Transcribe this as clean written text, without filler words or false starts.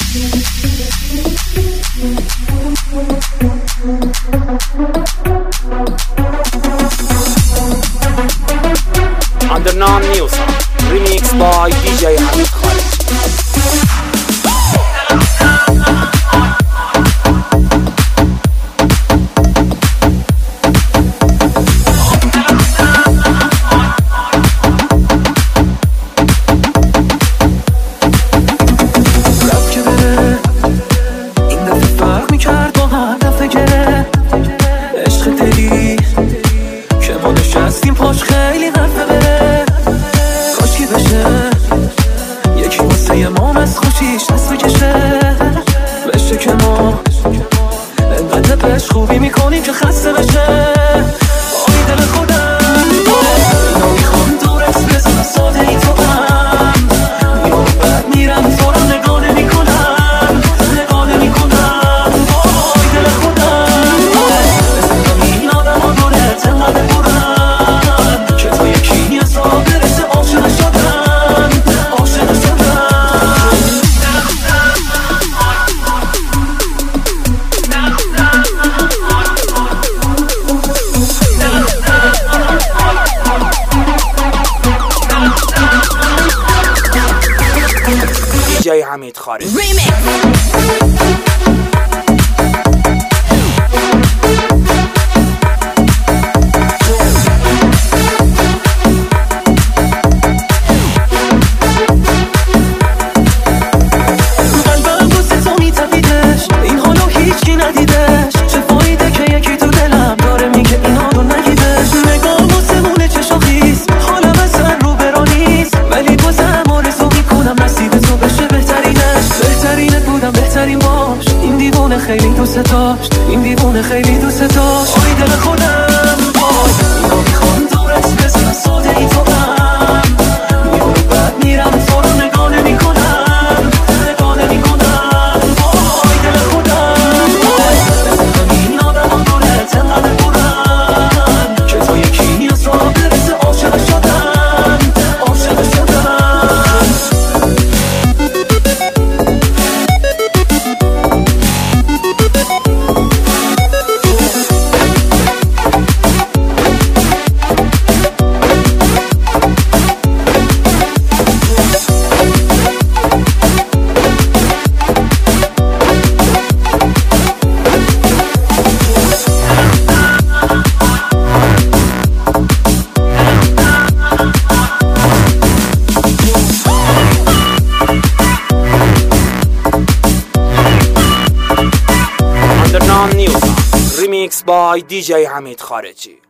Underground Music Remix by DJ حمید خارجی. خوبی میکنیم که خسته بشه آی دل خودم اینو میخوام دورت بزنم ساده ای تو هم میام بعد میرم تو رو نگاه نمیکنم آی دل خودم بزنم این آدم ها دورت انقدر برم که تا یکی از را برسه عاشق شدم DJ حمید خارجی. خیلی دوست داشت این دیوونه خیلی دوست داشت آی دل خودم اینو میخوام دورت بزنم ساده ای تو هم میام بعد میرم تو رو نگاه نمیکنم آی دل خودم بزنم این آدم ها دورت انقدر برم که تا یکی از را برسه عاشق شدم Underground Music Remix by DJ حمید خارجی.